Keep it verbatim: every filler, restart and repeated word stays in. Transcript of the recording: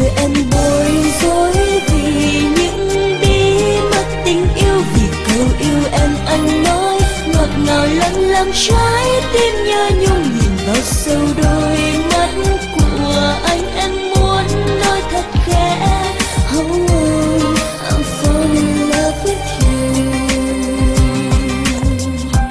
em bối rối vì những bí mật tình yêu, vì câu yêu em anh nói ngọt ngào lâng lâng trái tim nhớ